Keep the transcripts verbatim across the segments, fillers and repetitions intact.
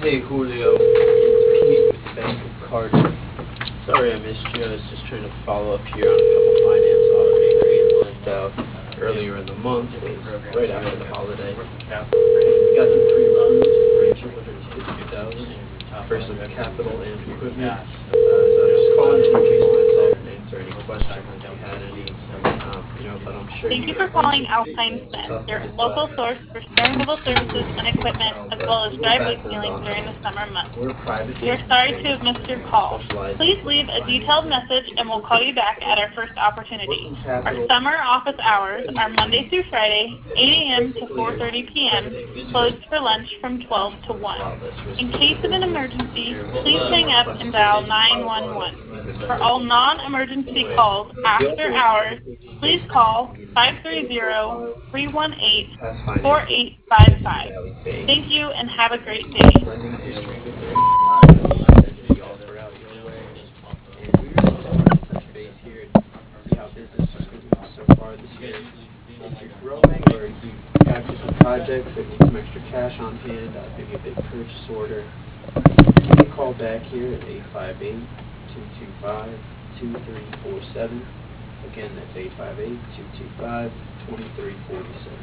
Hey Julio, it's Pete with Bank of Carter. Sorry I missed you. I was just trying to follow up here on a couple finance audit inquiries left out earlier in the month. It was right after the holiday. We got them pre-runs for two hundred fifty thousand for some capital and equipment. Uh, so I'm just calling to introduce myself and answer any questions if you had any. Um, you know, but I'm sure Thank you you get for a bunch calling of Alpine these. It's Smith, tough to your local decide source for stone mobile services and equipment, um, as but well a as little driveway background sealing on during the us. summer months. We're a private We are banking sorry to firm have missed your and we call. specialize in Please leave equipment a detailed financing message and and we'll call you equipment back at our sales. first opportunity. Working Our capital summer office hours are Monday through Friday, eight a m to basically four a thirty p m, credit industry closed for lunch from twelve to with a one. lot less risk In to the case of an business. emergency, A please little bit hang more up and dial flexibility nine for one audit one. even For better. all non-emergency Anyways, calls we also after work hours, with please basically call five three credit zero, profile, three one eight, past four financing eight with five Silicon five. Valley Bank, Thank you and have a great day. lending history with their that we offer out your way. And we really just wanted to touch base here and see how business is going so far this year. If you're growing or you've got some projects that need some extra cash on hand, uh, maybe a big purchase order, give me a call back here at eight five eight, two two five, two three four seven. Again, that's eight five eight, two two five, two three four seven.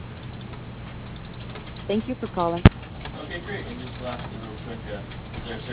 Thank you for calling. Okay, great. And just lastly, real quick, uh, is there a